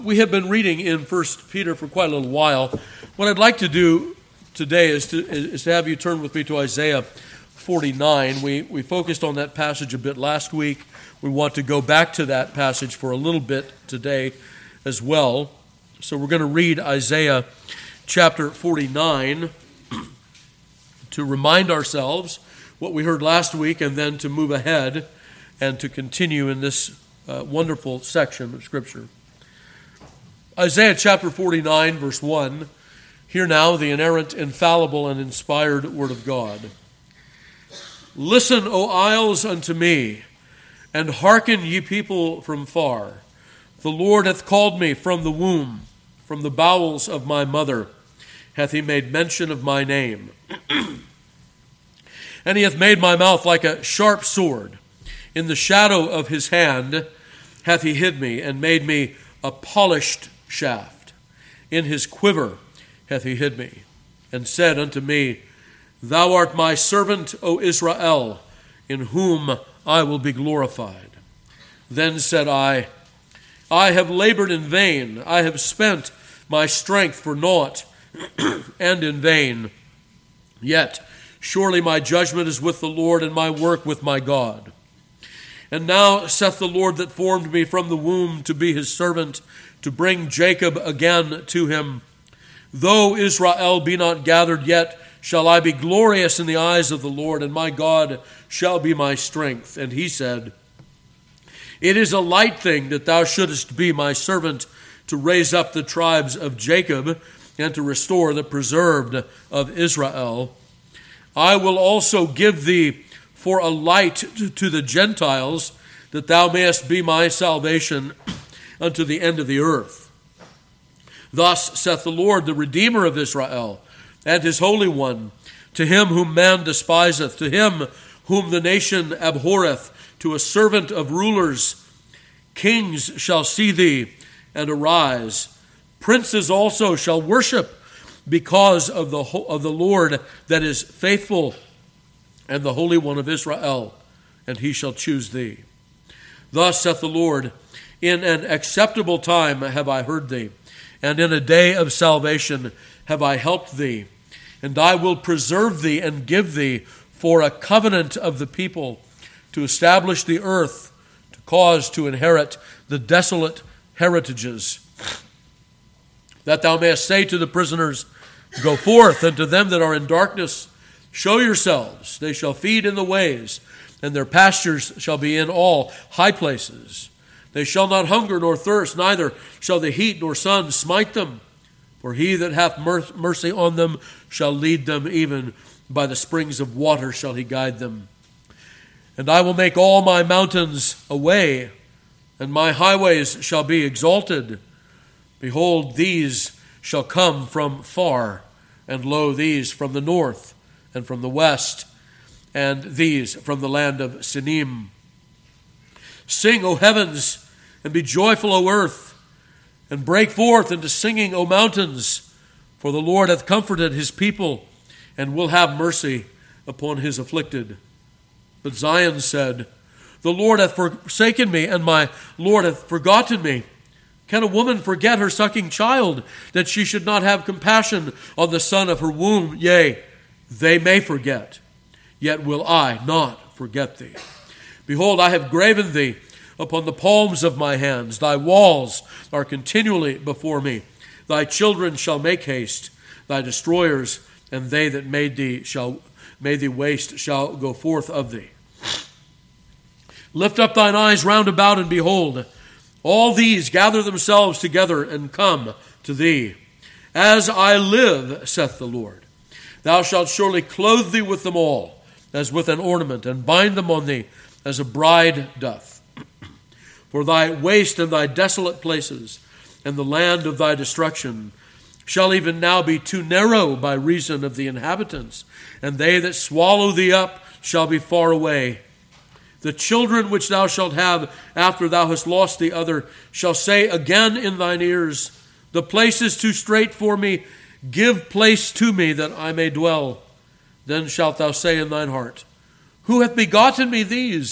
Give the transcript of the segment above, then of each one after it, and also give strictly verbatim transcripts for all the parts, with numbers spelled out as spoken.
We have been reading in First Peter for quite a little while. What I'd like to do today is to, is to have you turn with me to Isaiah forty-nine. We, we focused on that passage a bit last week. We want to go back to that passage for a little bit today as well. So we're going to read Isaiah chapter forty-nine to remind ourselves what we heard last week and then to move ahead and to continue in this uh, wonderful section of Scripture. Isaiah chapter forty-nine, verse one. Hear now the inerrant, infallible, and inspired word of God. Listen, O isles, unto me, and hearken, ye people from far. The Lord hath called me from the womb, from the bowels of my mother hath he made mention of my name. And he hath made my mouth like a sharp sword. In the shadow of his hand hath he hid me, and made me a polished shaft. In his quiver hath he hid me, and said unto me, Thou art my servant, O Israel, in whom I will be glorified. Then said I, I have labored in vain, I have spent my strength for naught, and in vain. Yet surely my judgment is with the Lord, and my work with my God. And now saith the Lord that formed me from the womb to be his servant, to bring Jacob again to him. Though Israel be not gathered, yet shall I be glorious in the eyes of the Lord, and my God shall be my strength. And he said, It is a light thing that thou shouldest be my servant, to raise up the tribes of Jacob, and to restore the preserved of Israel. I will also give thee for a light to the Gentiles, that thou mayest be my salvation unto the end of the earth. Thus saith the Lord, the Redeemer of Israel, and his Holy One, to him whom man despiseth, to him whom the nation abhorreth, to a servant of rulers, kings shall see thee and arise. Princes also shall worship, because of the of the Lord that is faithful, and the Holy One of Israel, and he shall choose thee. Thus saith the Lord, In an acceptable time have I heard thee, and in a day of salvation have I helped thee. And I will preserve thee and give thee for a covenant of the people, to establish the earth, to cause to inherit the desolate heritages. That thou mayest say to the prisoners, Go forth, and to them that are in darkness, show yourselves. They shall feed in the ways, and their pastures shall be in all high places. They shall not hunger nor thirst, neither shall the heat nor sun smite them. For he that hath mercy on them shall lead them, even by the springs of water shall he guide them. And I will make all my mountains a way, and my highways shall be exalted. Behold, these shall come from far, and lo, these from the north, and from the west, and these from the land of Sinim. Sing, O heavens, and be joyful, O earth, and break forth into singing, O mountains, for the Lord hath comforted his people, and will have mercy upon his afflicted. But Zion said, The Lord hath forsaken me, and my Lord hath forgotten me. Can a woman forget her sucking child, that she should not have compassion on the son of her womb? Yea, they may forget, yet will I not forget thee. Behold, I have graven thee upon the palms of my hands. Thy walls are continually before me. Thy children shall make haste. Thy destroyers and they that made thee shall made thee waste shall go forth of thee. Lift up thine eyes round about, and behold, all these gather themselves together and come to thee. As I live, saith the Lord, thou shalt surely clothe thee with them all, as with an ornament, and bind them on thee, as a bride doth. For thy waste and thy desolate places, and the land of thy destruction, shall even now be too narrow by reason of the inhabitants, and they that swallow thee up shall be far away. The children which thou shalt have after thou hast lost the other shall say again in thine ears, The place is too strait for me, give place to me that I may dwell. Then shalt thou say in thine heart, Who hath begotten me these?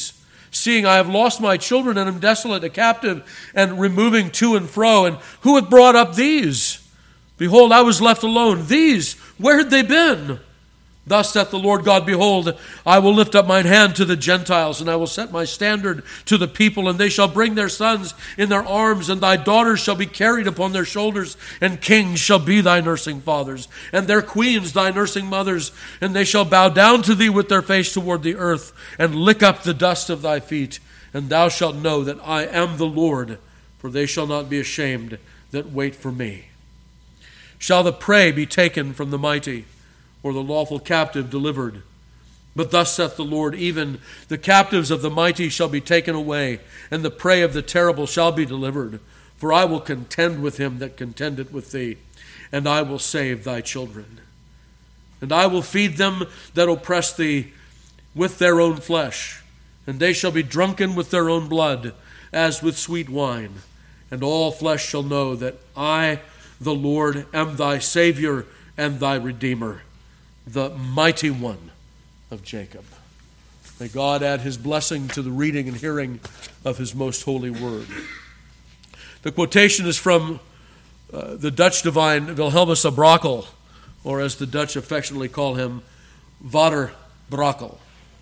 seeing I have lost my children and am desolate, a captive, and removing to and fro. And who hath brought up these? Behold, I was left alone. These, where had they been? Thus saith the Lord God, behold, I will lift up mine hand to the Gentiles, and I will set my standard to the people, and they shall bring their sons in their arms, and thy daughters shall be carried upon their shoulders, and kings shall be thy nursing fathers, and their queens thy nursing mothers, and they shall bow down to thee with their face toward the earth, and lick up the dust of thy feet, and thou shalt know that I am the Lord, for they shall not be ashamed that wait for me. Shall the prey be taken from the mighty, or the lawful captive delivered? But thus saith the Lord, even the captives of the mighty shall be taken away, and the prey of the terrible shall be delivered. For I will contend with him that contendeth with thee, and I will save thy children. And I will feed them that oppress thee with their own flesh, and they shall be drunken with their own blood, as with sweet wine. And all flesh shall know that I, the Lord, am thy Savior and thy Redeemer, the mighty one of Jacob. May God add his blessing to the reading and hearing of his most holy word. The quotation is from uh, the Dutch divine Wilhelmus à Brakel, or as the Dutch affectionately call him, Vader Brakel.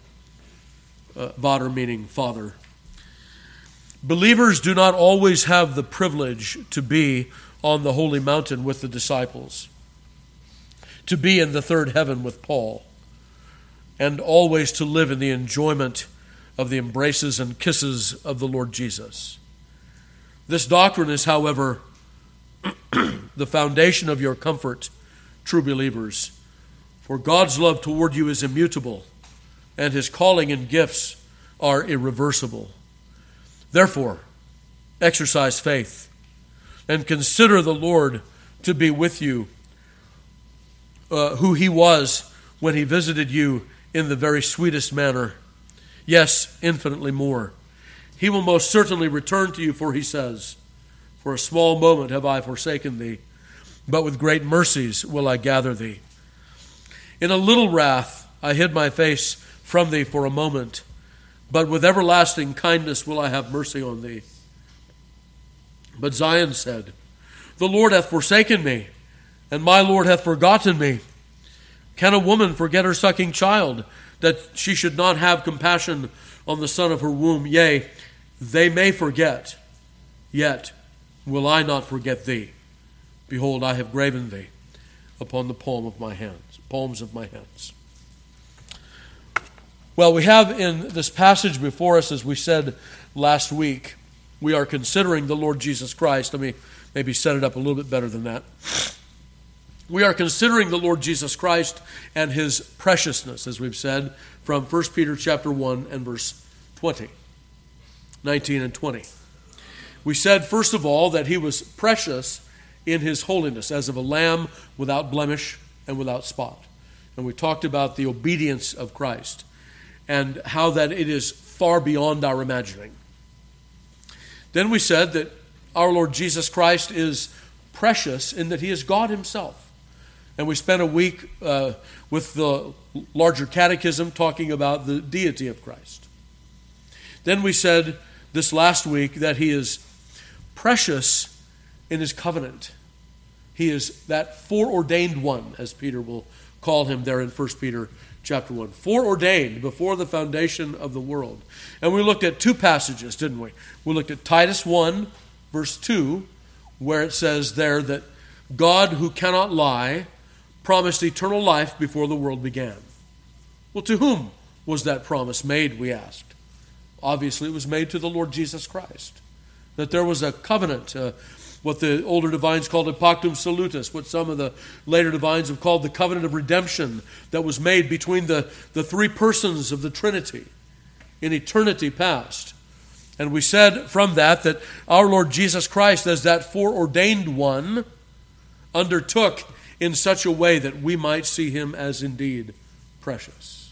Uh, Vader meaning father. Believers do not always have the privilege to be on the holy mountain with the disciples, to be in the third heaven with Paul, and always to live in the enjoyment of the embraces and kisses of the Lord Jesus. This doctrine is, however, the foundation of your comfort, true believers, for God's love toward you is immutable, and his calling and gifts are irreversible. Therefore, exercise faith, and consider the Lord to be with you, Uh, who he was when he visited you in the very sweetest manner. Yes, infinitely more. He will most certainly return to you, for he says, for a small moment have I forsaken thee, but with great mercies will I gather thee. In a little wrath I hid my face from thee for a moment, but with everlasting kindness will I have mercy on thee. But Zion said, the Lord hath forsaken me, and my Lord hath forgotten me. Can a woman forget her sucking child, that she should not have compassion on the son of her womb? Yea, they may forget, yet will I not forget thee. Behold, I have graven thee upon the palm of my hands, palms of my hands. Well, we have in this passage before us, as we said last week, we are considering the Lord Jesus Christ. Let me maybe set it up a little bit better than that. We are considering the Lord Jesus Christ and his preciousness, as we've said, from First Peter chapter one and verse twenty, nineteen and twenty. We said, first of all, that he was precious in his holiness, as of a lamb without blemish and without spot. And we talked about the obedience of Christ and how that it is far beyond our imagining. Then we said that our Lord Jesus Christ is precious in that he is God himself. And we spent a week uh, with the larger catechism talking about the deity of Christ. Then we said this last week that he is precious in his covenant. He is that foreordained one, as Peter will call him there in First Peter chapter one. Foreordained before the foundation of the world. And we looked at two passages, didn't we? We looked at Titus one, verse two, where it says there that God, who cannot lie, promised eternal life before the world began. Well, to whom was that promise made, we asked? Obviously, it was made to the Lord Jesus Christ. That there was a covenant, uh, what the older divines called a pactum salutis, what some of the later divines have called the covenant of redemption, that was made between the, the three persons of the Trinity in eternity past. And we said from that that our Lord Jesus Christ, as that foreordained one, undertook in such a way that we might see him as indeed precious.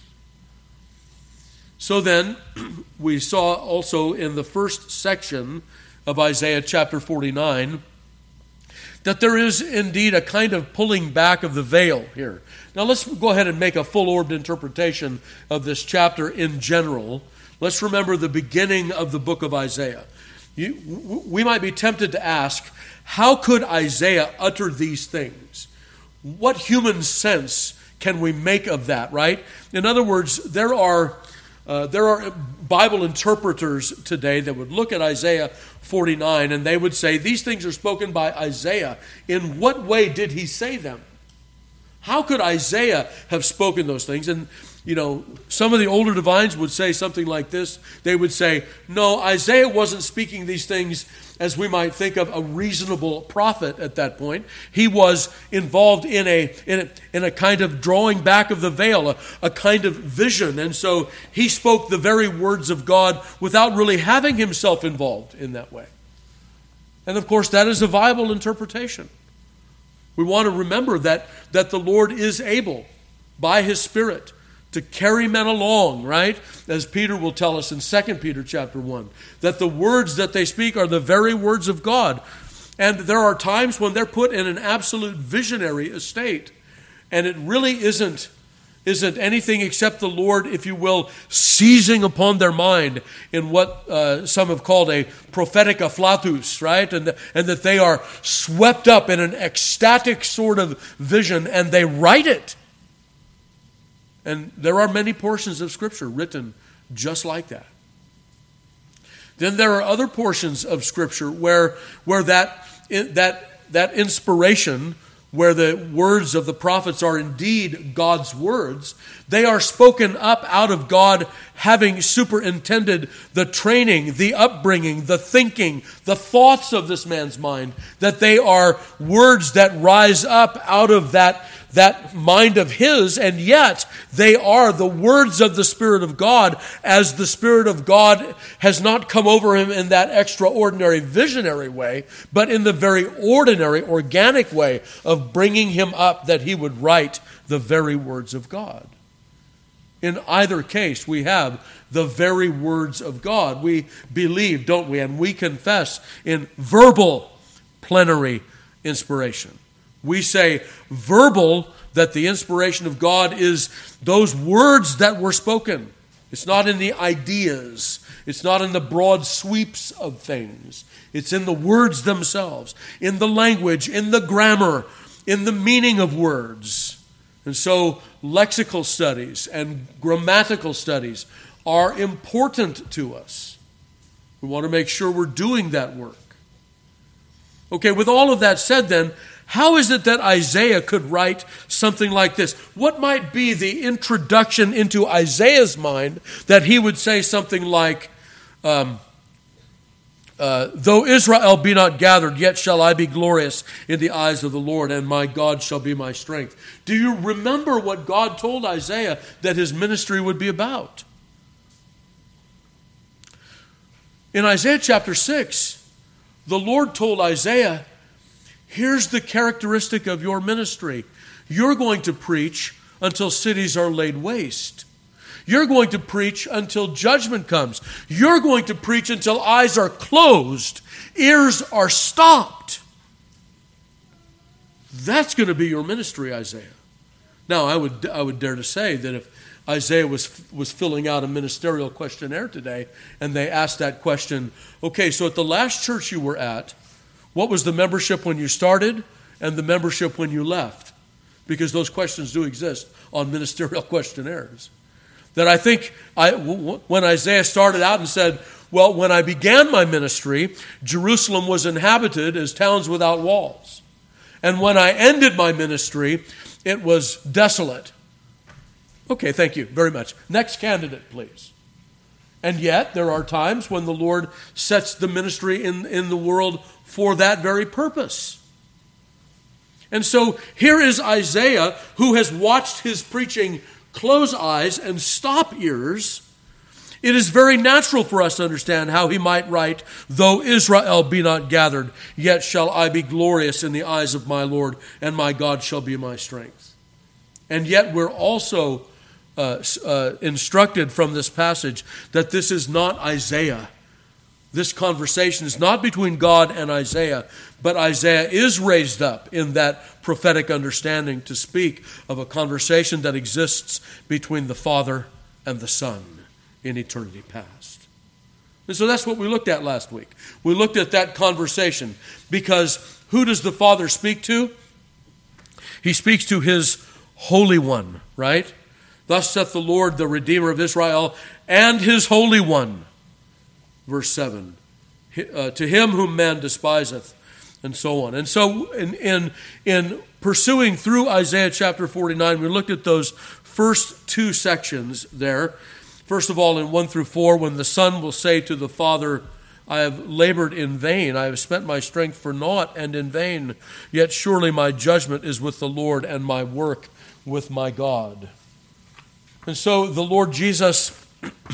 So then, we saw also in the first section of Isaiah chapter forty-nine that there is indeed a kind of pulling back of the veil here. Now let's go ahead and make a full-orbed interpretation of this chapter in general, Let's remember the beginning of the book of Isaiah. You, we might be tempted to ask, how could Isaiah utter these things? What human sense can we make of that, right? In other words, there are uh, there are Bible interpreters today that would look at Isaiah forty-nine and they would say, these things are spoken by Isaiah. In what way did he say them? How could Isaiah have spoken those things? And, you know, some of the older divines would say something like this. They would say, no, Isaiah wasn't speaking these things as we might think of a reasonable prophet at that point. He was involved in a in a, in a kind of drawing back of the veil, a, a kind of vision. And so he spoke the very words of God without really having himself involved in that way. And of course, that is a viable interpretation. We want to remember that, that the Lord is able, by his Spirit, to carry men along, right? As Peter will tell us in Second Peter chapter one, that the words that they speak are the very words of God. And there are times when they're put in an absolute visionary estate, and it really isn't, isn't anything except the Lord, if you will, seizing upon their mind in what uh, some have called a prophetic afflatus, right? And, the, and that they are swept up in an ecstatic sort of vision, and they write it. And there are many portions of Scripture written just like that. Then there are other portions of Scripture where, where that, that, that inspiration, where the words of the prophets are indeed God's words, they are spoken up out of God having superintended the training, the upbringing, the thinking, the thoughts of this man's mind, that they are words that rise up out of that, that mind of his, and yet they are the words of the Spirit of God, as the Spirit of God has not come over him in that extraordinary visionary way, but in the very ordinary, organic way of bringing him up that he would write the very words of God. In either case, we have the very words of God. We believe, don't we, and we confess in verbal plenary inspiration. We say verbal, that the inspiration of God is those words that were spoken. It's not in the ideas. It's not in the broad sweeps of things. It's in the words themselves, in the language, in the grammar, in the meaning of words. And so lexical studies and grammatical studies are important to us. We want to make sure we're doing that work. Okay, with all of that said then, how is it that Isaiah could write something like this? What might be the introduction into Isaiah's mind that he would say something like, um, uh, though Israel be not gathered, yet shall I be glorious in the eyes of the Lord, and my God shall be my strength. Do you remember what God told Isaiah that his ministry would be about? In Isaiah chapter six, the Lord told Isaiah, here's the characteristic of your ministry. You're going to preach until cities are laid waste. You're going to preach until judgment comes. You're going to preach until eyes are closed, ears are stopped. That's going to be your ministry, Isaiah. Now, I would I would dare to say that if Isaiah was was filling out a ministerial questionnaire today, and they asked that question, okay, so at the last church you were at, what was the membership when you started and the membership when you left? Because those questions do exist on ministerial questionnaires. That I think I, when Isaiah started out and said, well, when I began my ministry, Jerusalem was inhabited as towns without walls. And when I ended my ministry, it was desolate. Okay, thank you very much. Next candidate, please. And yet, there are times when the Lord sets the ministry in, in the world for that very purpose. And so here is Isaiah, who has watched his preaching close eyes and stop ears. It is very natural for us to understand how he might write, though Israel be not gathered, yet shall I be glorious in the eyes of my Lord, and my God shall be my strength. And yet we're also uh, uh, instructed from this passage that this is not Isaiah. This conversation is not between God and Isaiah, but Isaiah is raised up in that prophetic understanding to speak of a conversation that exists between the Father and the Son in eternity past. And so that's what we looked at last week. We looked at that conversation because who does the Father speak to? He speaks to his Holy One, right? Thus saith the Lord, the Redeemer of Israel, and his Holy One. Verse seven, uh, to him whom man despiseth, and so on. And so in, in, in pursuing through Isaiah chapter forty-nine, we looked at those first two sections there. First of all, in one through four, when the Son will say to the Father, I have labored in vain, I have spent my strength for naught and in vain, yet surely my judgment is with the Lord and my work with my God. And so the Lord Jesus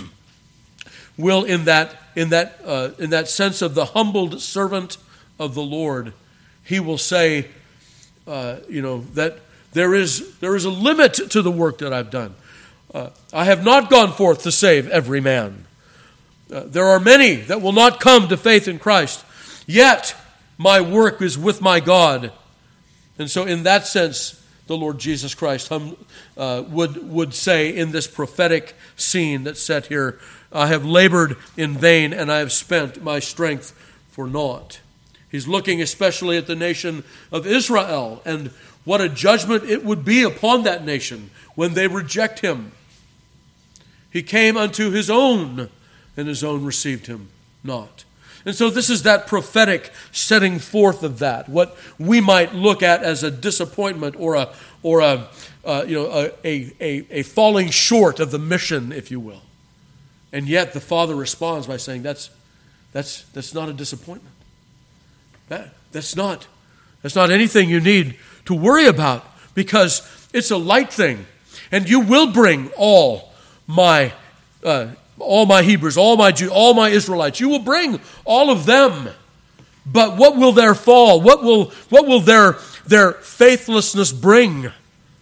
will, in that in that uh, in that sense of the humbled servant of the Lord, he will say, uh, you know, that there is there is a limit to the work that I've done. Uh, I have not gone forth to save every man. Uh, there are many that will not come to faith in Christ. Yet my work is with my God. And so in that sense, the Lord Jesus Christ hum, uh, would, would say in this prophetic scene that's set here, I have labored in vain and I have spent my strength for naught. He's looking especially at the nation of Israel and what a judgment it would be upon that nation when they reject him. He came unto his own, and his own received him not. And so this is that prophetic setting forth of that, what we might look at as a disappointment or a or a uh, you know a, a a falling short of the mission, if you will. And yet the Father responds by saying, "That's that's that's not a disappointment. That that's not that's not anything you need to worry about, because it's a light thing, and you will bring all my." Uh, All my Hebrews, all my Jews, all my Israelites, you will bring all of them. But what will their fall? What will what will their their faithlessness bring?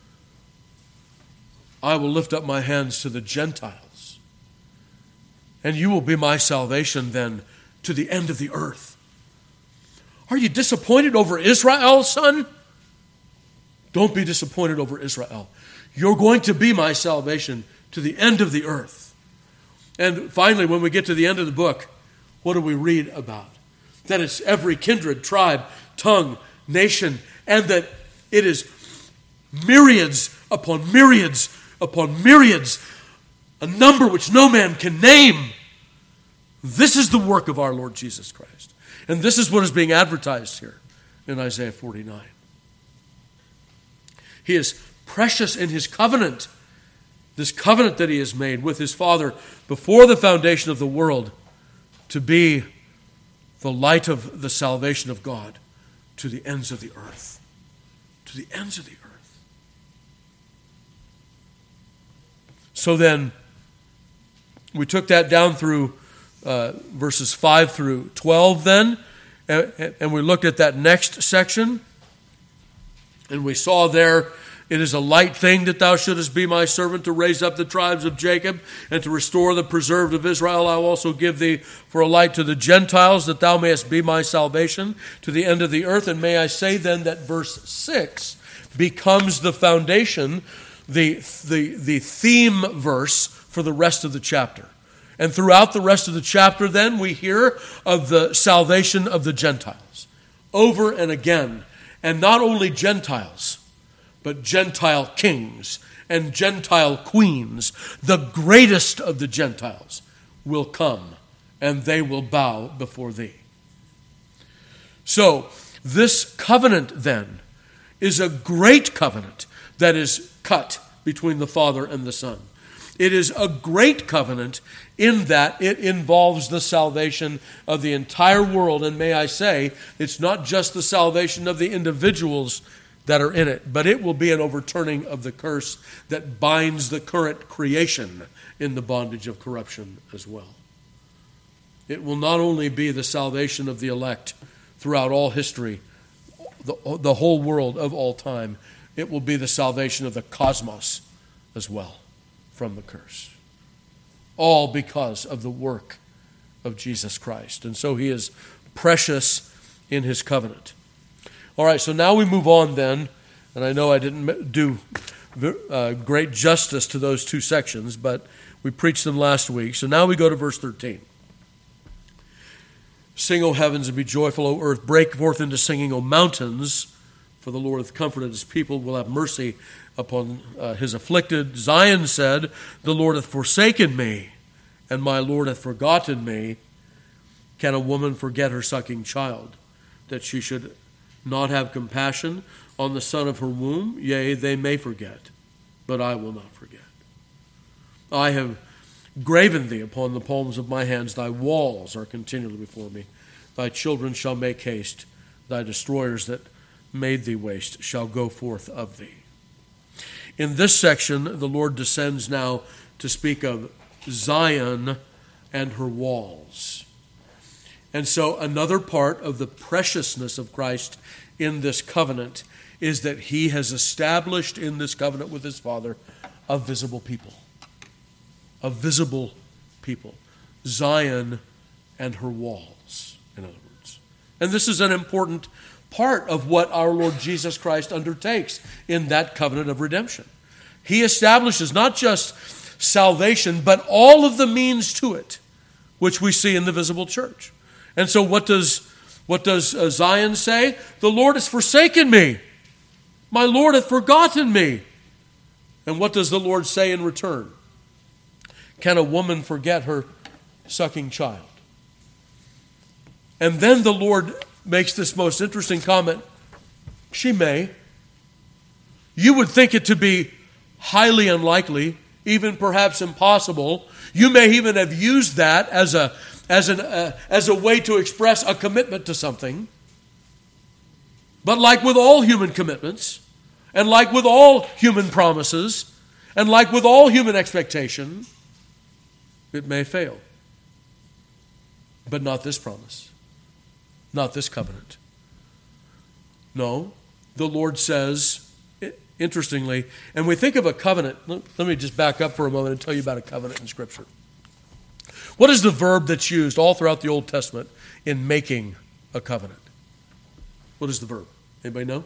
I will lift up my hands to the Gentiles, and you will be my salvation then to the end of the earth. Are you disappointed over Israel, son? Don't be disappointed over Israel. You're going to be my salvation to the end of the earth. And finally, when we get to the end of the book, what do we read about? That it's every kindred, tribe, tongue, nation, and that it is myriads upon myriads upon myriads, a number which no man can name. This is the work of our Lord Jesus Christ. And this is what is being advertised here in Isaiah forty-nine. He is precious in his covenant. This covenant that he has made with his Father before the foundation of the world, to be the light of the salvation of God to the ends of the earth. To the ends of the earth. So then, we took that down through uh, verses five through twelve then, and, and we looked at that next section, and we saw there, it is a light thing that thou shouldest be my servant to raise up the tribes of Jacob and to restore the preserved of Israel. I will also give thee for a light to the Gentiles, that thou mayest be my salvation to the end of the earth. And may I say then that verse six becomes the foundation, the, the, the theme verse for the rest of the chapter. And throughout the rest of the chapter then we hear of the salvation of the Gentiles over and again. And not only Gentiles, but Gentile kings and Gentile queens, the greatest of the Gentiles, will come and they will bow before thee. So, this covenant then is a great covenant that is cut between the Father and the Son. It is a great covenant in that it involves the salvation of the entire world. And may I say, it's not just the salvation of the individuals that are in it, but it will be an overturning of the curse that binds the current creation in the bondage of corruption as well. It will not only be the salvation of the elect throughout all history, the, the whole world of all time, it will be the salvation of the cosmos as well from the curse. All because of the work of Jesus Christ. And so he is precious in his covenant. All right, so now we move on then, and I know I didn't do uh, great justice to those two sections, but We preached them last week. So now we go to verse thirteen. Sing, O heavens, and be joyful, O earth. Break forth into singing, O mountains, for the Lord hath comforted his people, will have mercy upon uh, his afflicted. Zion said, the Lord hath forsaken me, and my Lord hath forgotten me. Can a woman forget her sucking child, that she should not have compassion on the son of her womb? Yea, they may forget, but I will not forget. I have graven thee upon the palms of my hands. Thy walls are continually before me. Thy children shall make haste. Thy destroyers that made thee waste shall go forth of thee. In this section, the Lord descends now to speak of Zion and her walls. And so another part of the preciousness of Christ in this covenant is that he has established in this covenant with his Father a visible people. A visible people. Zion and her walls, in other words. And this is an important part of what our Lord Jesus Christ undertakes in that covenant of redemption. He establishes not just salvation, but all of the means to it, which we see in the visible church. And so what does, what does uh, Zion say? The Lord has forsaken me. My Lord hath forgotten me. And what does the Lord say in return? Can a woman forget her sucking child? And then the Lord makes this most interesting comment. She may. You would think it to be highly unlikely, even perhaps impossible. You may even have used that as a as an uh, as a way to express a commitment to something. But like with all human commitments, and like with all human promises, and like with all human expectation, it may fail. But not this promise. Not this covenant. No, the Lord says, interestingly, and we think of a covenant. Let me just back up for a moment and tell you about a covenant in Scripture. What is the verb that's used all throughout the Old Testament in making a covenant? What is the verb? Anybody know?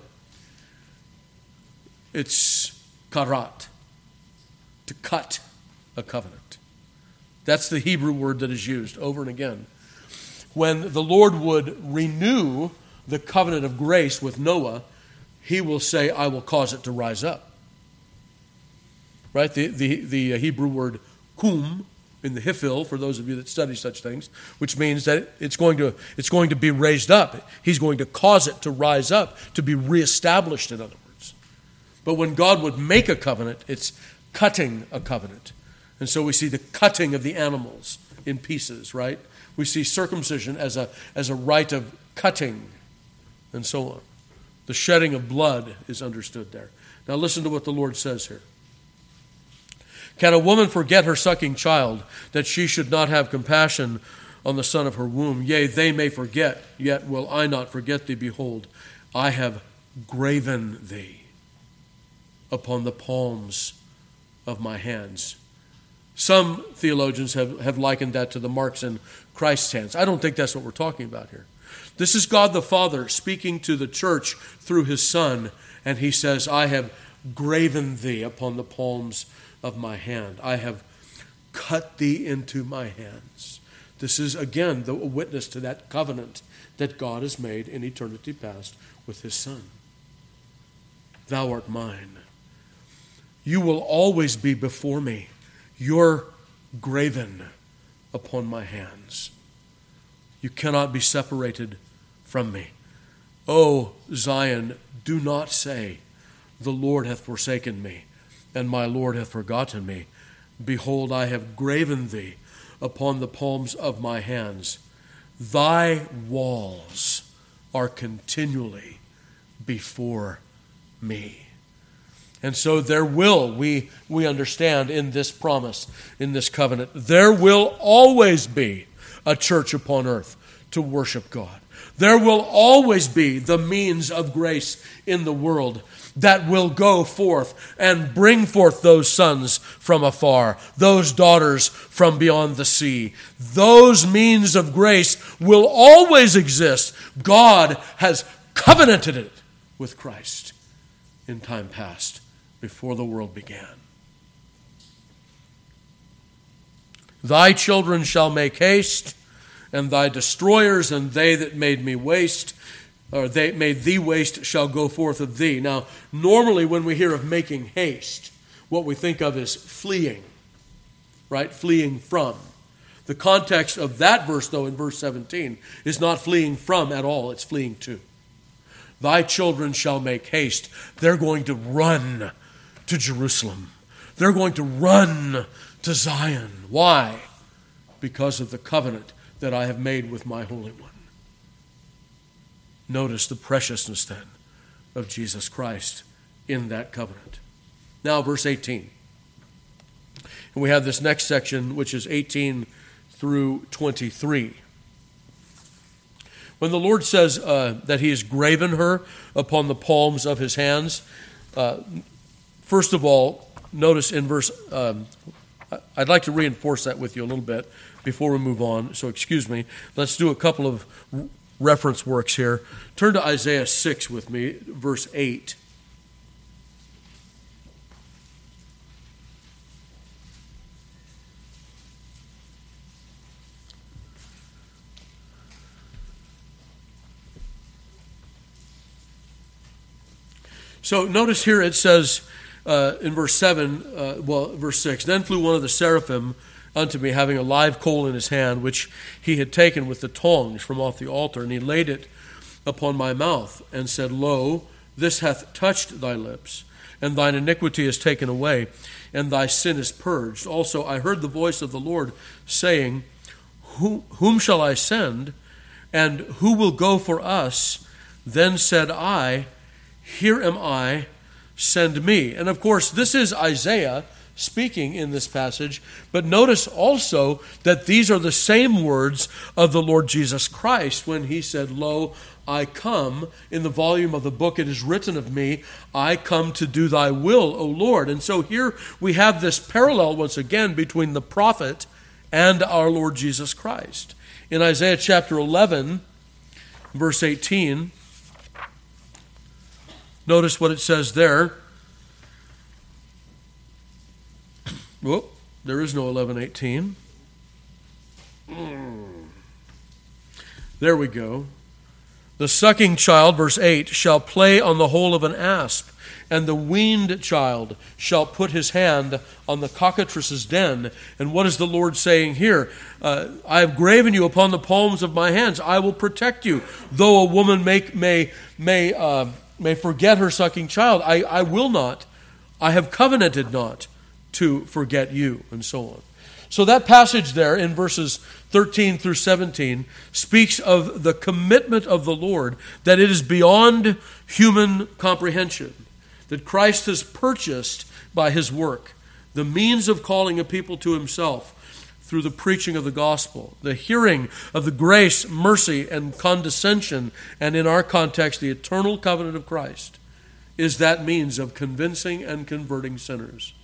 It's karat, to cut a covenant. That's the Hebrew word that is used over and again. When the Lord would renew the covenant of grace with Noah, he will say, I will cause it to rise up. Right? The, the, the Hebrew word kum in the Hifil, for those of you that study such things, which means that it's going to, it's going to be raised up. He's going to cause it to rise up, to be reestablished, in other words. But when God would make a covenant, it's cutting a covenant. And so we see the cutting of the animals in pieces, right? We see circumcision as a, as a rite of cutting, and so on. The shedding of blood is understood there. Now listen to what the Lord says here. Can a woman forget her sucking child, that she should not have compassion on the son of her womb? Yea, they may forget, yet will I not forget thee. Behold, I have graven thee upon the palms of my hands. Some theologians have, have likened that to the marks in Christ's hands. I don't think that's what we're talking about here. This is God the Father speaking to the church through his Son, and he says, I have graven thee upon the palms of my hand. I have cut thee into my hands. This is, again, the witness to that covenant that God has made in eternity past with his Son. Thou art mine. You will always be before me. You're graven upon my hands. You cannot be separated from me. O Zion, do not say, the Lord hath forsaken me, and my Lord hath forgotten me. Behold, I have graven thee upon the palms of my hands. Thy walls are continually before me. And so there will, we, we understand in this promise, in this covenant, there will always be a church upon earth to worship God. There will always be the means of grace in the world that will go forth and bring forth those sons from afar, those daughters from beyond the sea. Those means of grace will always exist. God has covenanted it with Christ in time past, before the world began. Thy children shall make haste, and thy destroyers and they that made me waste, or they made thee waste, shall go forth of thee. Now, normally when we hear of making haste, what we think of is fleeing, right? Fleeing from. The context of that verse, though, in verse seventeen, is not fleeing from at all. It's fleeing to. Thy children shall make haste. They're going to run to Jerusalem. They're going to run to Zion. Why? Because of the covenant that I have made with my Holy One. Notice the preciousness then of Jesus Christ in that covenant. Now, verse eighteen. And we have this next section, which is eighteen through twenty-three. When the Lord says uh, that he has graven her upon the palms of his hands, uh, first of all, notice in verse, um, I'd like to reinforce that with you a little bit before we move on, so excuse me. Let's do a couple of reference works here. Turn to Isaiah six with me, verse eight. So notice here it says uh, in verse seven, uh, well, verse six, then flew one of the seraphim unto me, having a live coal in his hand, which he had taken with the tongs from off the altar, and he laid it upon my mouth, and said, Lo, this hath touched thy lips, and thine iniquity is taken away, and thy sin is purged. Also I heard the voice of the Lord saying, Whom shall I send, and who will go for us? Then said I, Here am I, send me. And of course, this is Isaiah speaking in this passage, but notice also that these are the same words of the Lord Jesus Christ when he said, Lo, I come. In the volume of the book it is written of me, I come to do thy will, O Lord. And so here we have this parallel once again between the prophet and our Lord Jesus Christ. In Isaiah chapter eleven, verse eighteen, notice what it says there. Whoop, there is no eleven eighteen. There we go. The sucking child, verse eight, shall play on the hole of an asp, and the weaned child shall put his hand on the cockatrice's den. And what is the Lord saying here? Uh, I have graven you upon the palms of my hands. I will protect you. Though a woman make, may may uh, may forget her sucking child, I, I will not. I have covenanted not to forget you, and so on. So that passage there in verses thirteen through seventeen speaks of the commitment of the Lord, that it is beyond human comprehension, that Christ has purchased by his work the means of calling a people to himself through the preaching of the gospel, the hearing of the grace, mercy, and condescension, and in our context, the eternal covenant of Christ, is that means of convincing and converting sinners.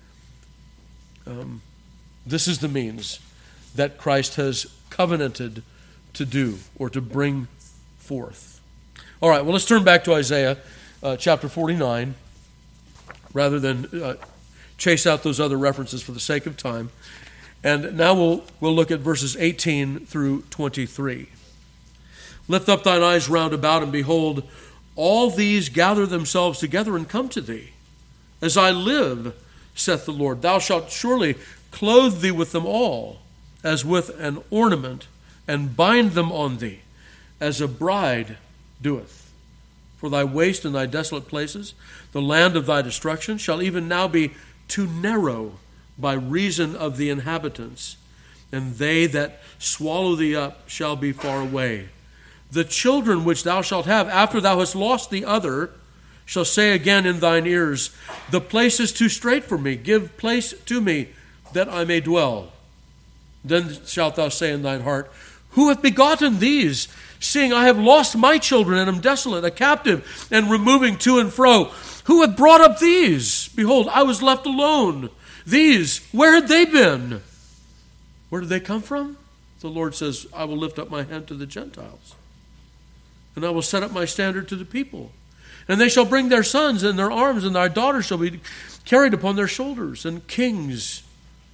Um, this is the means that Christ has covenanted to do or to bring forth. All right, well, let's turn back to Isaiah uh, chapter forty-nine rather than uh, chase out those other references for the sake of time. And now we'll, we'll look at verses eighteen through twenty-three. Lift up thine eyes round about, and behold, all these gather themselves together and come to thee. As I live, saith the Lord, thou shalt surely clothe thee with them all, as with an ornament, and bind them on thee, as a bride doeth. For thy waste and thy desolate places, the land of thy destruction, shall even now be too narrow by reason of the inhabitants, and they that swallow thee up shall be far away. The children which thou shalt have after thou hast lost the other shall say again in thine ears, the place is too strait for me, give place to me that I may dwell. Then shalt thou say in thine heart, who hath begotten these, seeing I have lost my children and am desolate, a captive, and removing to and fro? Who hath brought up these? Behold, I was left alone. These, where had they been? Where did they come from? The Lord says, I will lift up my hand to the Gentiles, and I will set up my standard to the people. And they shall bring their sons in their arms, and their daughters shall be carried upon their shoulders, and kings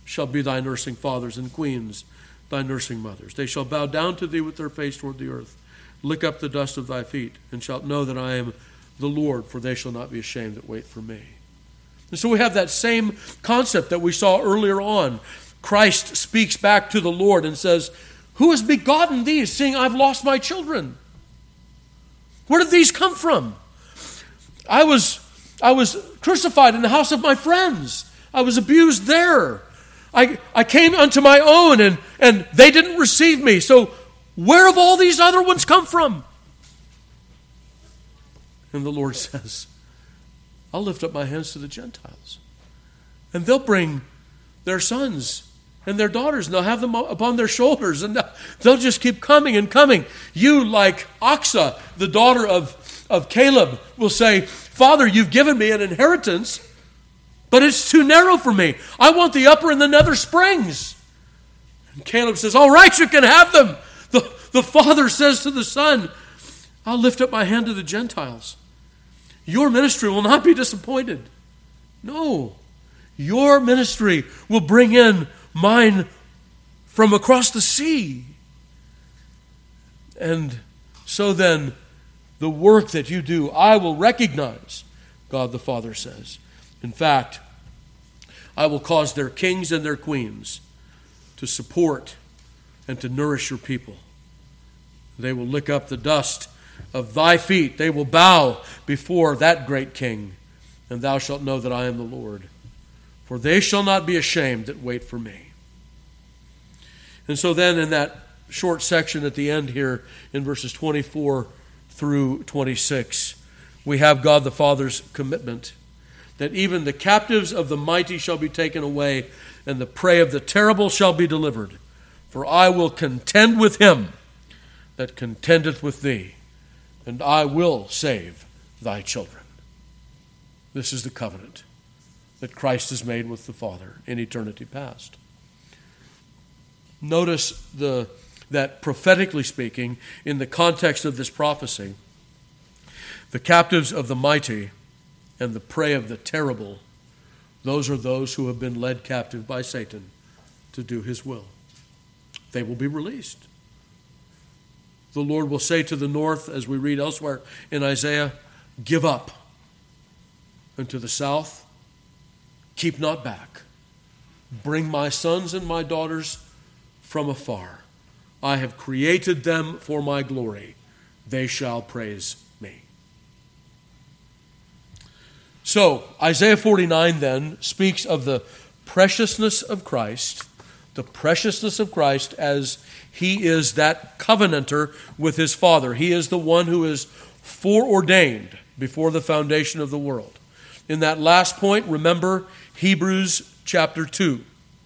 shall be thy nursing fathers, and queens thy nursing mothers. They shall bow down to thee with their face toward the earth, lick up the dust of thy feet, and shalt know that I am the Lord, for they shall not be ashamed that wait for me. And so we have that same concept that we saw earlier on. Christ speaks back to the Lord and says, who has begotten these, seeing I've lost my children? Where did these come from? I was, I was crucified in the house of my friends. I was abused there. I, I came unto my own, and, and they didn't receive me. So where have all these other ones come from? And the Lord says, I'll lift up my hands to the Gentiles, and they'll bring their sons and their daughters, and they'll have them upon their shoulders, and they'll just keep coming and coming. You, like Achsah, the daughter of, of Caleb, will say, Father, you've given me an inheritance, but it's too narrow for me. I want the upper and the nether springs. And Caleb says, all right, you can have them. The, the father says to the son, I'll lift up my hand to the Gentiles. Your ministry will not be disappointed. No, your ministry will bring in mine from across the sea. And so then, the work that you do, I will recognize, God the Father says. In fact, I will cause their kings and their queens to support and to nourish your people. They will lick up the dust of thy feet. They will bow before that great king, and thou shalt know that I am the Lord. For they shall not be ashamed that wait for me. And so then in that short section at the end here, in verses twenty-four through twenty-six, we have God the Father's commitment that even the captives of the mighty shall be taken away, and the prey of the terrible shall be delivered. For I will contend with him that contendeth with thee, and I will save thy children. This is the covenant that Christ has made with the Father in eternity past. Notice the that prophetically speaking, in the context of this prophecy, the captives of the mighty and the prey of the terrible, those are those who have been led captive by Satan to do his will. They will be released. The Lord will say to the north, as we read elsewhere in Isaiah, give up. And to the south, keep not back. Bring my sons and my daughters from afar. I have created them for my glory. They shall praise me. So, Isaiah forty-nine then speaks of the preciousness of Christ, the preciousness of Christ as he is that covenanter with his Father. He is the one who is foreordained before the foundation of the world. In that last point, remember Hebrews chapter two.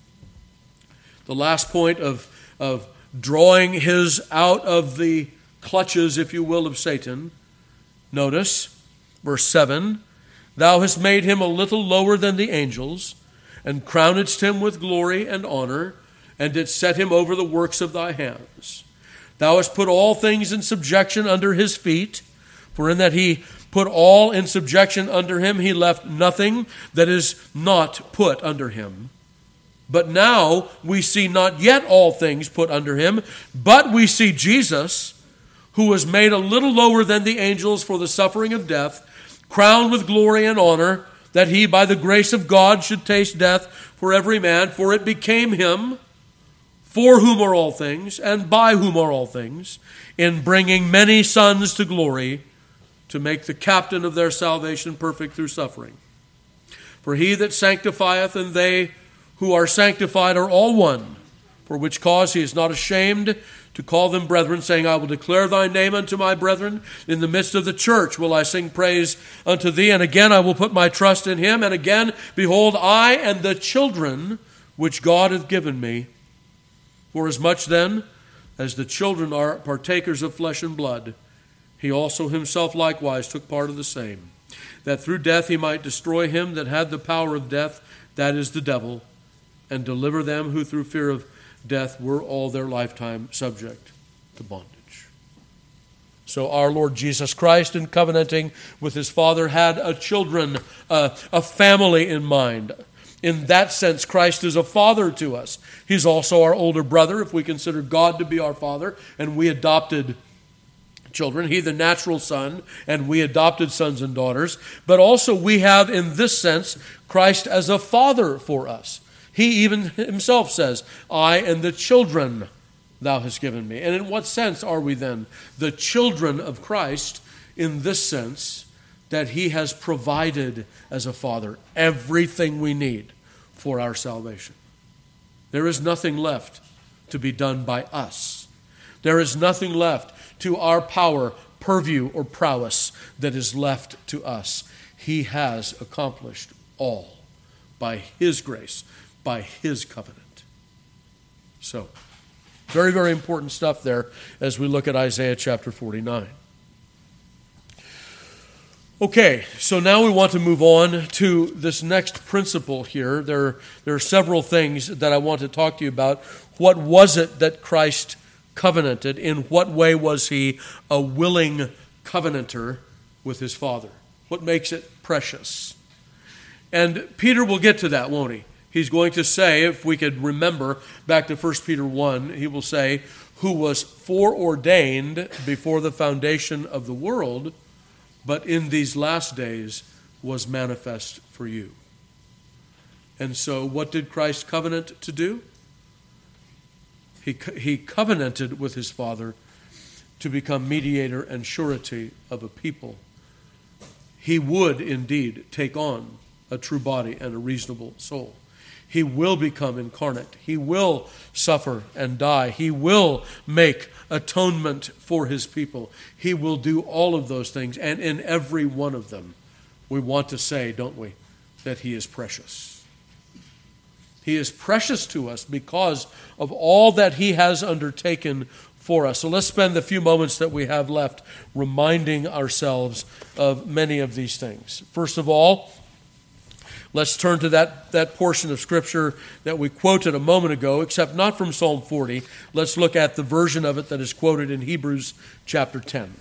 The last point of, of drawing his out of the clutches, if you will, of Satan. Notice, verse seven, thou hast made him a little lower than the angels, and crownedst him with glory and honor, and didst set him over the works of thy hands. Thou hast put all things in subjection under his feet, for in that he put all in subjection under him, he left nothing that is not put under him. But now we see not yet all things put under him, but we see Jesus, who was made a little lower than the angels for the suffering of death, crowned with glory and honor, that he by the grace of God should taste death for every man. For it became him, for whom are all things, and by whom are all things, in bringing many sons to glory, to make the captain of their salvation perfect through suffering. For he that sanctifieth and they who are sanctified are all one, for which cause he is not ashamed to call them brethren, saying, I will declare thy name unto my brethren. In the midst of the church will I sing praise unto thee. And again I will put my trust in him. And again, behold, I and the children which God hath given me. For as much then as the children are partakers of flesh and blood, he also himself likewise took part of the same, that through death he might destroy him that had the power of death, that is the devil, and deliver them who through fear of death were all their lifetime subject to bondage. So our Lord Jesus Christ, in covenanting with his Father, had a children, uh, a family in mind. In that sense, Christ is a father to us. He's also our older brother, if we consider God to be our father, and we adopted children. He, the natural son, and we adopted sons and daughters. But also we have, in this sense, Christ as a father for us. He even himself says, I and the children thou hast given me. And in what sense are we then the children of Christ? In this sense, that he has provided as a father everything we need for our salvation. There is nothing left to be done by us. There is nothing left to our power, purview, or prowess that is left to us. He has accomplished all by his grace, by his covenant. So, very, very important stuff there as we look at Isaiah chapter forty-nine. Okay, so now we want to move on to this next principle here. There, there are several things that I want to talk to you about. What was it that Christ covenanted? In what way was he a willing covenanter with his Father? What makes it precious? And Peter will get to that, won't he? He's going to say, if we could remember back to First Peter one, he will say, who was foreordained before the foundation of the world, but in these last days was manifest for you. And so what did Christ covenant to do? He, he covenanted with his Father to become mediator and surety of a people. He would indeed take on a true body and a reasonable soul. He will become incarnate. He will suffer and die. He will make atonement for his people. He will do all of those things. And in every one of them, we want to say, don't we, that he is precious. He is precious to us because of all that he has undertaken for us. So let's spend the few moments that we have left reminding ourselves of many of these things. First of all, let's turn to that, that portion of Scripture that we quoted a moment ago, except not from Psalm forty. Let's look at the version of it that is quoted in Hebrews chapter ten.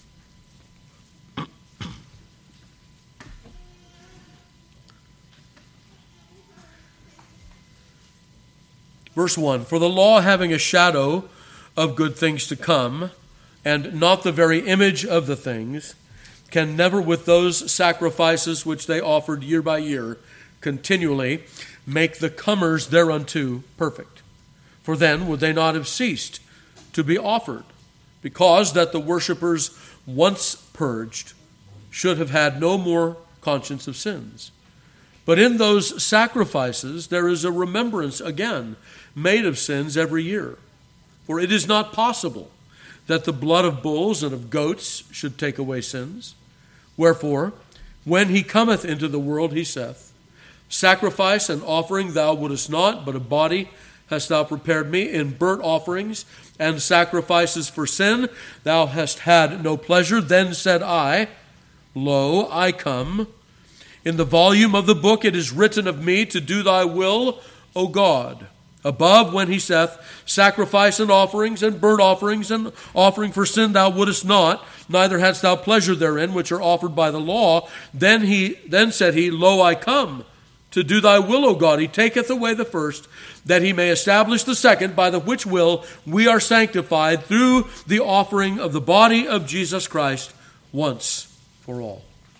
Verse one, for the law having a shadow of good things to come, and not the very image of the things, can never with those sacrifices which they offered year by year continually make the comers thereunto perfect. For then would they not have ceased to be offered, because that the worshippers once purged should have had no more conscience of sins. But in those sacrifices there is a remembrance again made of sins every year. For it is not possible that the blood of bulls and of goats should take away sins. Wherefore, when he cometh into the world, he saith, sacrifice and offering thou wouldest not, but a body hast thou prepared me. In burnt offerings and sacrifices for sin thou hast had no pleasure. Then said I, lo, I come. In the volume of the book it is written of me to do thy will, O God. Above, when he saith, sacrifice and offerings and burnt offerings and offering for sin thou wouldest not, neither hadst thou pleasure therein, which are offered by the law. Then he then said he, lo, I come to do thy will, O God. He taketh away the first, that he may establish the second, by the which will we are sanctified through the offering of the body of Jesus Christ once for all.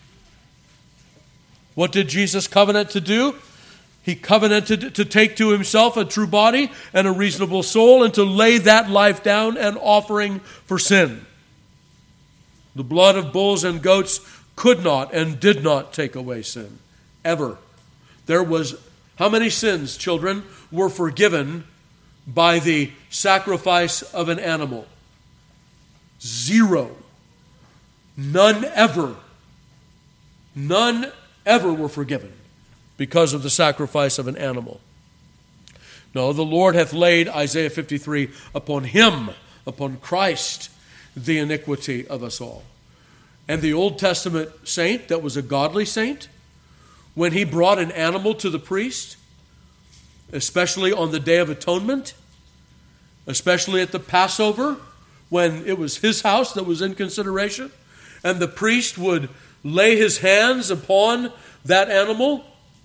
What did Jesus covenant to do? He covenanted to take to himself a true body and a reasonable soul, and to lay that life down an offering for sin. The blood of bulls and goats could not and did not take away sin, ever. There was, how many sins, children, were forgiven by the sacrifice of an animal? Zero. None ever. None ever were forgiven because of the sacrifice of an animal. No, the Lord hath laid, Isaiah fifty-three, upon him, upon Christ, the iniquity of us all. And the Old Testament saint that was a godly saint, when he brought an animal to the priest, especially on the Day of Atonement, especially at the Passover, when it was his house that was in consideration, and the priest would lay his hands upon that animal,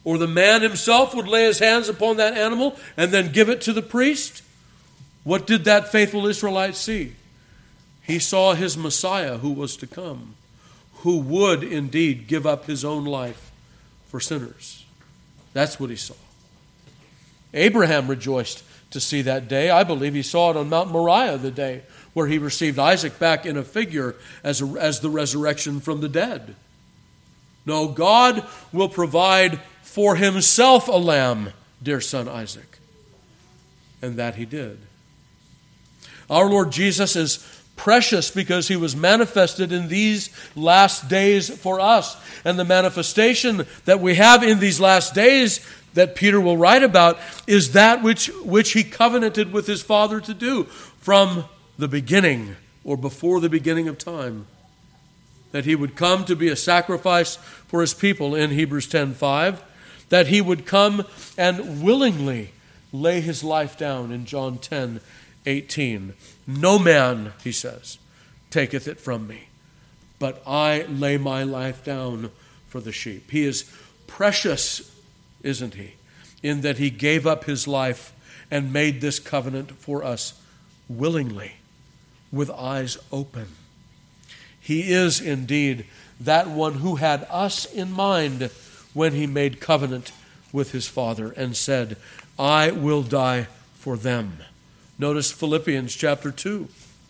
Or the man himself would lay his hands upon that animal and then give it to the priest. What did that faithful Israelite see? He saw his Messiah who was to come, who would indeed give up his own life for sinners. That's what he saw. Abraham rejoiced to see that day. I believe he saw it on Mount Moriah, the day where he received Isaac back in a figure as, a, as the resurrection from the dead. No, God will provide for himself a lamb, dear son Isaac. And that he did. Our Lord Jesus is precious because he was manifested in these last days for us. And the manifestation that we have in these last days that Peter will write about is that which, which he covenanted with his Father to do from the beginning or before the beginning of time. That he would come to be a sacrifice for his people in Hebrews ten five. That he would come and willingly lay his life down in John ten eighteen. No man, he says, taketh it from me, but I lay my life down for the sheep. He is precious, isn't he, in that he gave up his life and made this covenant for us willingly, with eyes open. He is indeed that one who had us in mind when he made covenant with his Father and said, I will die for them. Notice Philippians chapter two.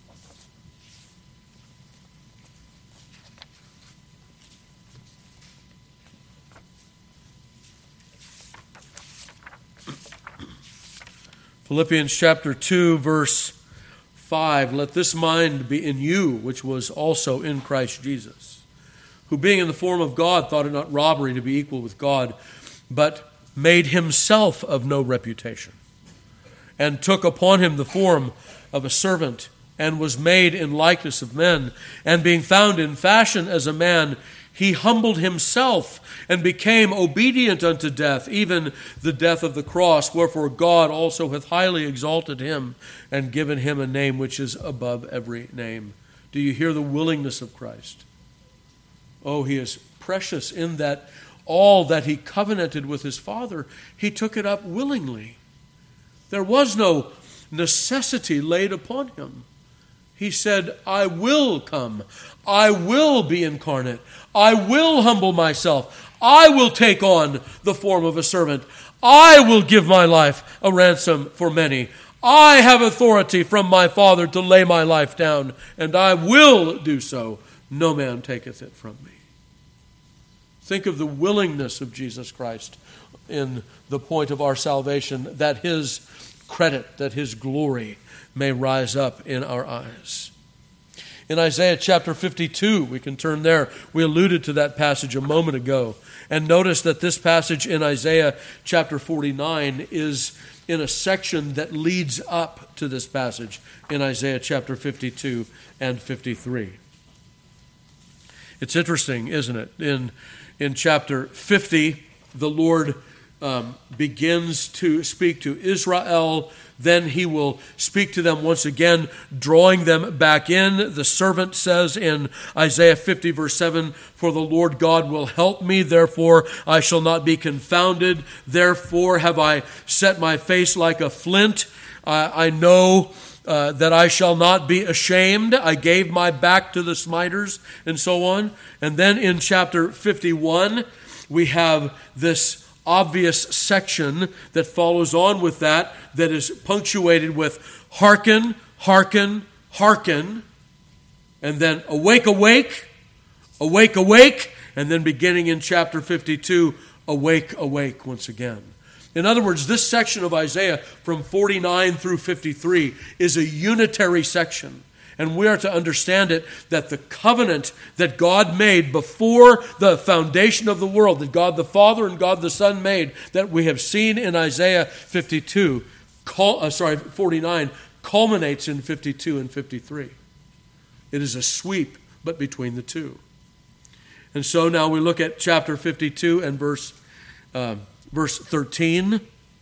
Philippians chapter two, verse five. Let this mind be in you, which was also in Christ Jesus, who being in the form of God thought it not robbery to be equal with God, but made himself of no reputation, and took upon him the form of a servant, and was made in likeness of men. And being found in fashion as a man, he humbled himself, and became obedient unto death, even the death of the cross. Wherefore God also hath highly exalted him, and given him a name which is above every name. Do you hear the willingness of Christ? Oh, he is precious in that all that he covenanted with his Father, he took it up willingly. There was no necessity laid upon him. He said, I will come. I will be incarnate. I will humble myself. I will take on the form of a servant. I will give my life a ransom for many. I have authority from my Father to lay my life down, and I will do so. No man taketh it from me. Think of the willingness of Jesus Christ in the point of our salvation, that his credit, that his glory may rise up in our eyes. In Isaiah chapter fifty-two, we can turn there. We alluded to that passage a moment ago. And notice that this passage in Isaiah chapter forty-nine is in a section that leads up to this passage in Isaiah chapter fifty-two and fifty-three. It's interesting, isn't it? In, in chapter fifty, the Lord um, begins to speak to Israel. Then he will speak to them once again, drawing them back in. The servant says in Isaiah fifty, verse seven, for the Lord God will help me, therefore I shall not be confounded. Therefore have I set my face like a flint. I, I know uh, that I shall not be ashamed. I gave my back to the smiters, and so on. And then in chapter fifty-one, we have this obvious section that follows on with that, that is punctuated with hearken, hearken, hearken, and then awake, awake, awake, awake, and then beginning in chapter fifty-two, awake, awake once again. In other words, this section of Isaiah from forty-nine through fifty-three is a unitary section. And we are to understand it that the covenant that God made before the foundation of the world, that God the Father and God the Son made, that we have seen in Isaiah fifty-two, cul- uh, sorry, forty-nine, culminates in fifty-two and fifty-three. It is a sweep, but between the two. And so now we look at chapter fifty-two and verse, uh, verse thirteen.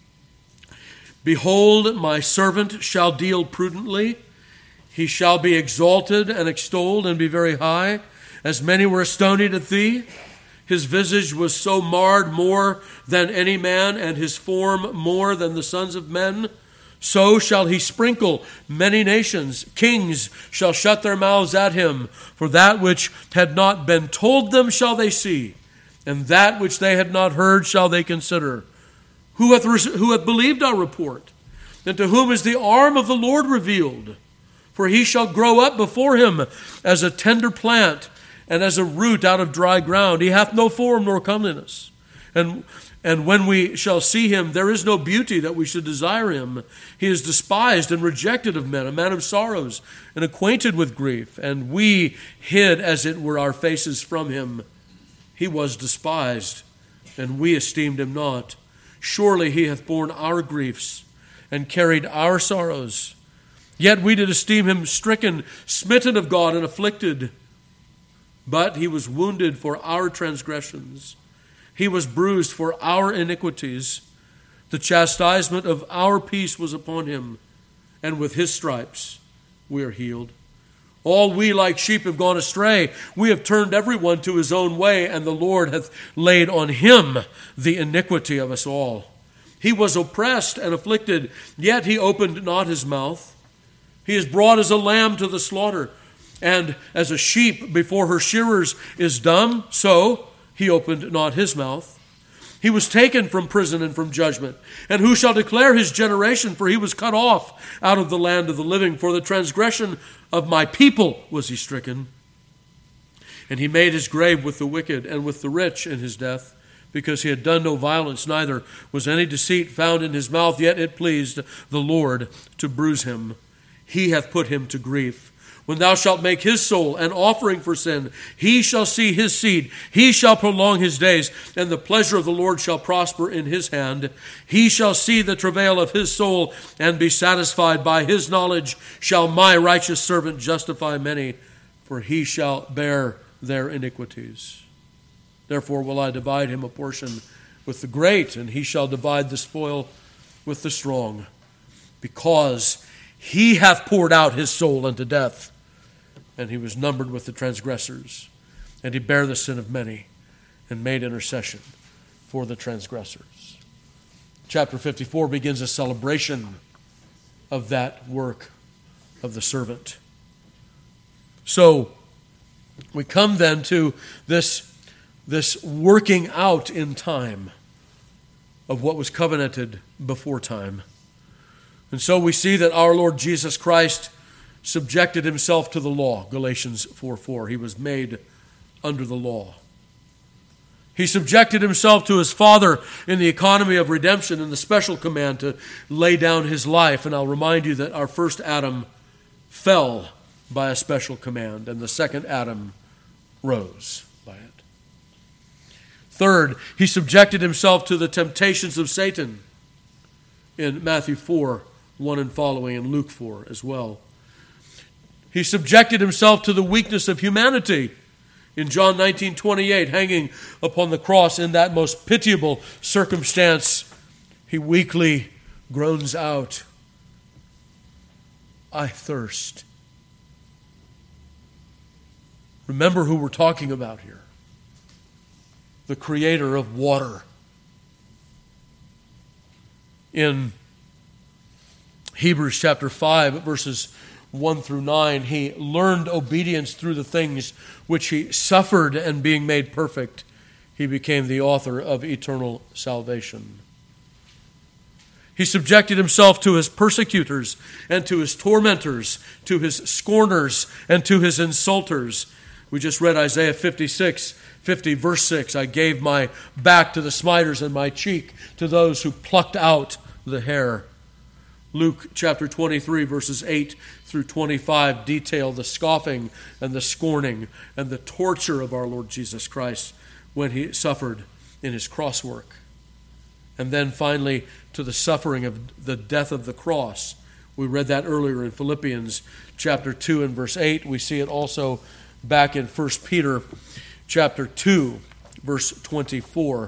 Behold, my servant shall deal prudently. He shall be exalted and extolled and be very high. As many were astonied at thee, His visage was so marred more than any man, and his form more than the sons of men. So shall he sprinkle many nations. Kings shall shut their mouths at him. For that which had not been told them shall they see, and that which they had not heard shall they consider. Who hath, who hath believed our report? And to whom is the arm of the Lord revealed? For he shall grow up before him as a tender plant, and as a root out of dry ground. He hath no form nor comeliness. And, and when we shall see him, there is no beauty that we should desire him. He is despised and rejected of men, a man of sorrows, and acquainted with grief. And we hid, as it were, our faces from him. He was despised, and we esteemed him not. Surely he hath borne our griefs, and carried our sorrows. Yet we did esteem him stricken, smitten of God, and afflicted. But he was wounded for our transgressions. He was bruised for our iniquities. The chastisement of our peace was upon him, and with his stripes we are healed. All we like sheep have gone astray. We have turned everyone to his own way, and the Lord hath laid on him the iniquity of us all. He was oppressed and afflicted, yet he opened not his mouth. He is brought as a lamb to the slaughter, and as a sheep before her shearers is dumb, so he opened not his mouth. He was taken from prison and from judgment. And who shall declare his generation? For he was cut off out of the land of the living. For the transgression of my people was he stricken. And he made his grave with the wicked and with the rich in his death, because he had done no violence, neither was any deceit found in his mouth. Yet it pleased the Lord to bruise him. He hath put him to grief. When thou shalt make his soul an offering for sin, he shall see his seed. He shall prolong his days, and the pleasure of the Lord shall prosper in his hand. He shall see the travail of his soul, and be satisfied. By his knowledge shall my righteous servant justify many, for he shall bear their iniquities. Therefore will I divide him a portion with the great, and he shall divide the spoil with the strong, because he hath poured out his soul unto death, and he was numbered with the transgressors, and he bare the sin of many, and made intercession for the transgressors. Chapter fifty-four begins a celebration of that work of the servant. So we come then to this, this working out in time of what was covenanted before time. And so we see that our Lord Jesus Christ subjected himself to the law, Galatians four four. He was made under the law. He subjected himself to his Father in the economy of redemption and the special command to lay down his life. And I'll remind you that our first Adam fell by a special command, and the second Adam rose by it. Third, he subjected himself to the temptations of Satan in Matthew four one and following, and Luke four as well. He subjected himself to the weakness of humanity in John nineteen twenty-eight, hanging upon the cross in that most pitiable circumstance. He weakly groans out, I thirst. Remember who we're talking about here. The creator of water. In Hebrews chapter five, verses one through nine, he learned obedience through the things which he suffered, and being made perfect, he became the author of eternal salvation. He subjected himself to his persecutors and to his tormentors, to his scorners and to his insulters. We just read Isaiah fifty-six, fifty, verse six. I gave my back to the smiters and my cheek to those who plucked out the hair. Luke chapter twenty-three, verses eight through twenty-five detail the scoffing and the scorning and the torture of our Lord Jesus Christ when he suffered in his cross work. And then finally to the suffering of the death of the cross. We read that earlier in Philippians chapter two and verse eight. We see it also back in First Peter chapter two, verse twenty-four.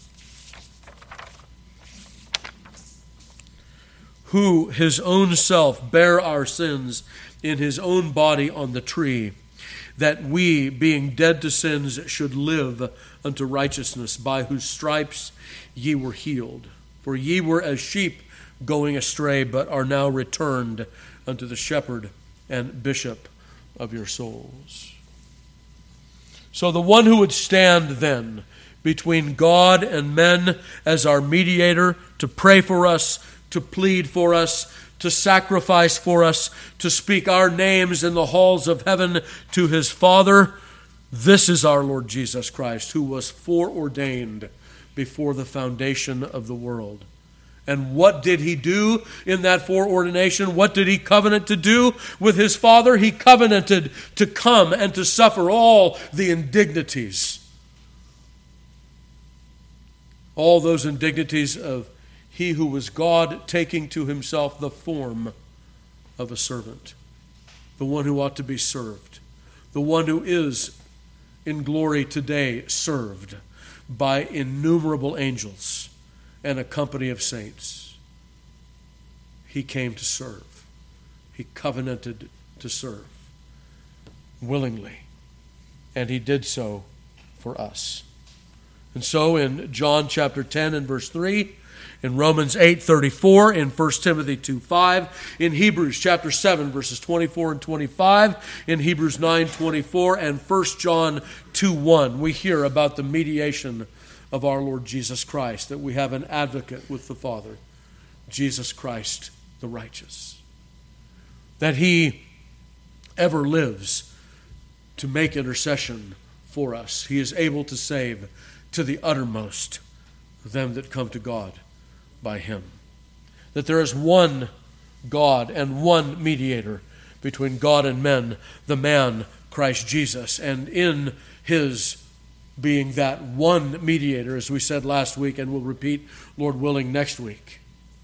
Who his own self bare our sins in his own body on the tree, that we, being dead to sins, should live unto righteousness, by whose stripes ye were healed. For ye were as sheep going astray, but are now returned unto the shepherd and bishop of your souls. So the one who would stand then between God and men as our mediator, to pray for us, to plead for us, to sacrifice for us, to speak our names in the halls of heaven to his Father, this is our Lord Jesus Christ, who was foreordained before the foundation of the world. And what did he do in that foreordination? What did he covenant to do with his Father? He covenanted to come and to suffer all the indignities. All those indignities of he who was God, taking to himself the form of a servant, the one who ought to be served, the one who is in glory today served by innumerable angels and a company of saints. He came to serve. He covenanted to serve willingly, and he did so for us. And so in John chapter ten and verse three, in Romans eight thirty-four, in First Timothy two five, in Hebrews chapter seven verses twenty-four and twenty-five, in Hebrews nine twenty-four, and First John two one, we hear about the mediation of our Lord Jesus Christ, that we have an advocate with the Father, Jesus Christ the righteous, that he ever lives to make intercession for us. He is able to save to the uttermost them that come to God by him. That there is one God and one mediator between God and men, the man Christ Jesus. And in his being that one mediator, as we said last week and we'll repeat, Lord willing, next week,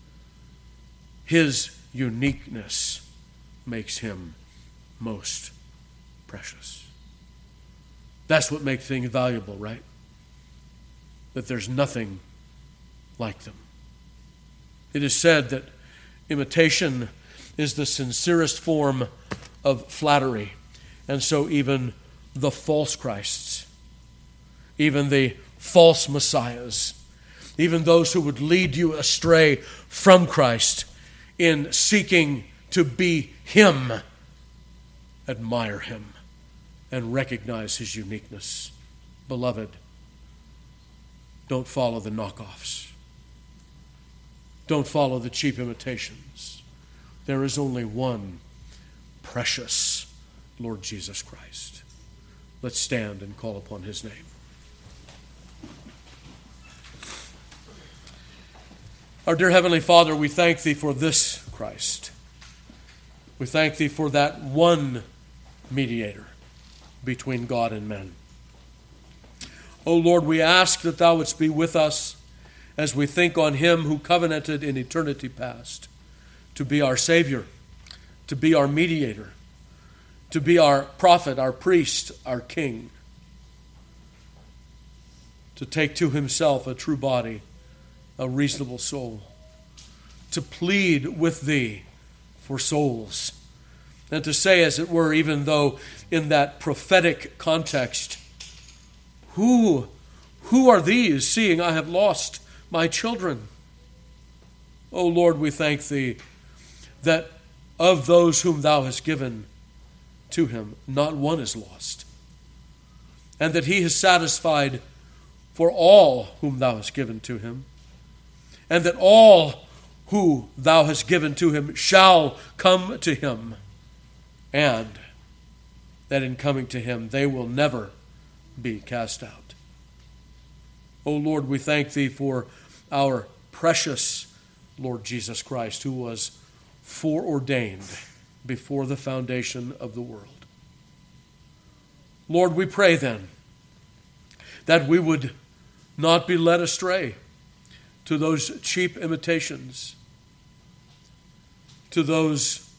his uniqueness makes him most precious. That's what makes things valuable, right? That there's nothing like them. It is said that imitation is the sincerest form of flattery, and so even the false Christs, even the false messiahs, even those who would lead you astray from Christ in seeking to be him, admire him and recognize his uniqueness. Beloved, don't follow the knockoffs. Don't follow the cheap imitations. There is only one precious Lord Jesus Christ. Let's stand and call upon his name. Our dear Heavenly Father, we thank thee for this Christ. We thank thee for that one mediator between God and men. O Lord, we ask that thou wouldst be with us as we think on him who covenanted in eternity past to be our Savior, to be our mediator, to be our prophet, our priest, our king, to take to himself a true body, a reasonable soul, to plead with thee for souls, and to say, as it were, even though in that prophetic context, who, who are these, seeing I have lost my children? O Lord, we thank thee that of those whom thou hast given to him, not one is lost, and that he has satisfied for all whom thou hast given to him, and that all who thou hast given to him shall come to him, and that in coming to him they will never be cast out. O Lord, we thank thee for our precious Lord Jesus Christ, who was foreordained before the foundation of the world. Lord, we pray then that we would not be led astray to those cheap imitations, to those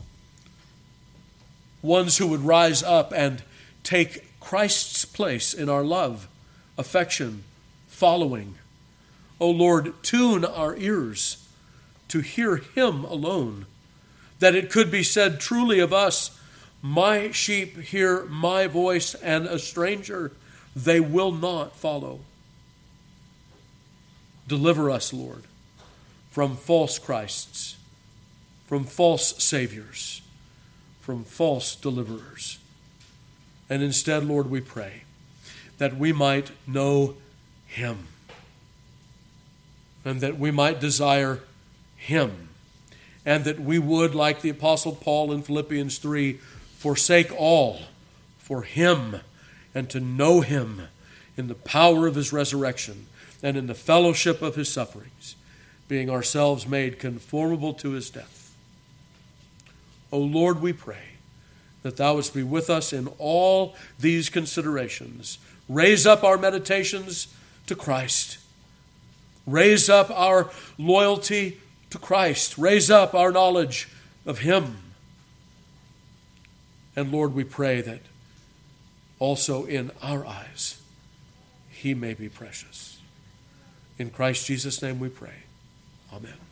ones who would rise up and take Christ's place in our love, affection, following. O Lord, tune our ears to hear him alone, that it could be said truly of us, My sheep hear my voice, and a stranger they will not follow. Deliver us, Lord, from false Christs, from false saviors, from false deliverers. And instead, Lord, we pray that we might know him, and that we might desire him, and that we would, like the Apostle Paul in Philippians three, forsake all for him, and to know him in the power of his resurrection and in the fellowship of his sufferings, being ourselves made conformable to his death. O Lord, we pray that thou wouldst be with us in all these considerations. Raise up our meditations to Christ. Raise up our loyalty to Christ. Raise up our knowledge of him. And Lord, we pray that also in our eyes he may be precious. In Christ Jesus' name we pray. Amen.